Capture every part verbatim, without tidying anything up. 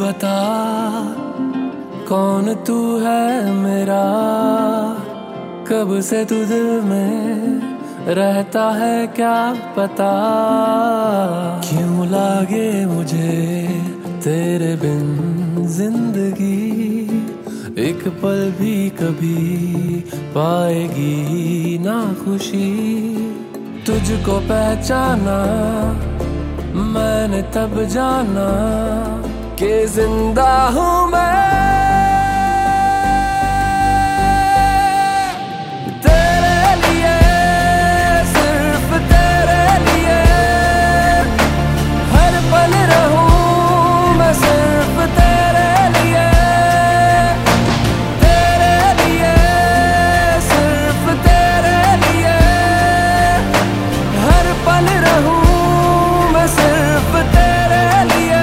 बता कौन तू है मेरा, कब से तू दिल में रहता है क्या पता। क्यों लागे मुझे तेरे बिन जिंदगी, एक पल भी कभी पाएगी ना खुशी। तुझको पहचाना मैंने तब जाना कि जिंदा हूँ मैं तेरे लिए, सिर्फ तेरे लिए। हर पल रहूं मैं सिर्फ तेरे लिए, तेरे लिए, सिर्फ तेरे लिए। हर पल रहूं मैं सिर्फ तेरे लिए।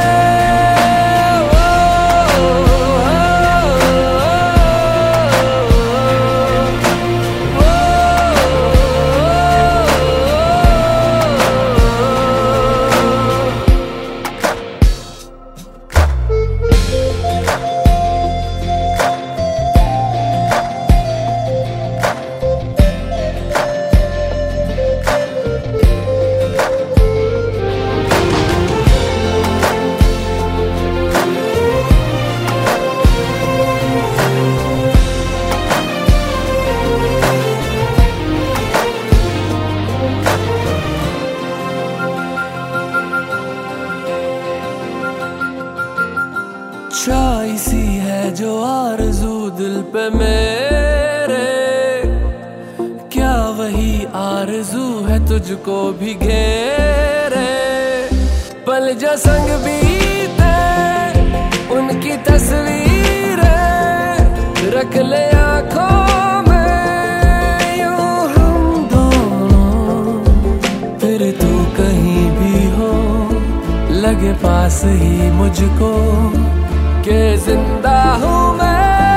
चाई सी है जो आरज़ू दिल पे मेरे, क्या वही आरज़ू है तुझको भी घेरे। पल जो संग बीते उनकी तस्वीरें रख ले आँखों में, यूं हम दोनों। फिर तू कहीं भी हो लगे पास ही मुझको कि जिंदा हूँ मैं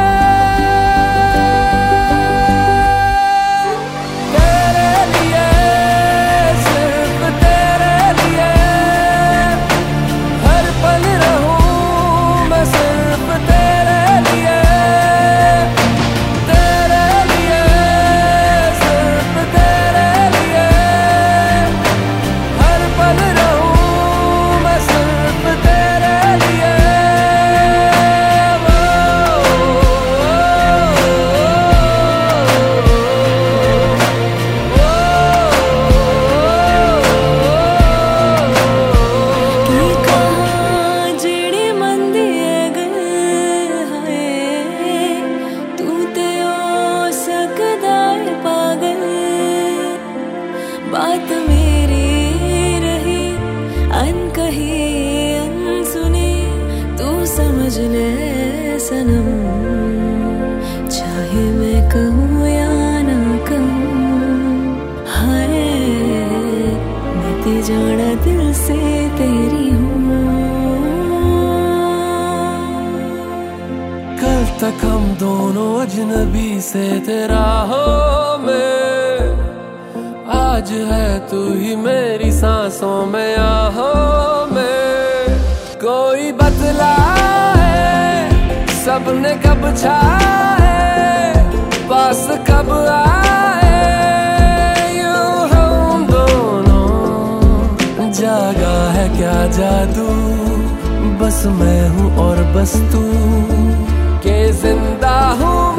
तेरे लिए, सिर्फ तेरे लिए। हर पल रहूं मैं सिर्फ तेरे लिए, तेरे लिए, सिर्फ तेरे लिए। हर पल रहूं मैं सिर्फ तेरे लिए। बात मेरी रही अनकही अनसुनी, तू समझ ले सनम। चाहे मैं कहूँ या ना कहूँ, हाय मैं ते जाना दिल से तेरी हूँ। कल तक हम दोनों अजनबी से तेरा हो मैं, आज है तू ही मेरी सांसों में आहों में। कोई बतलाए सबने कब छाए, पास कब आए, यूं हम दोनों। जागा है क्या जादू, बस मैं हूँ और बस तू, के जिंदा हूँ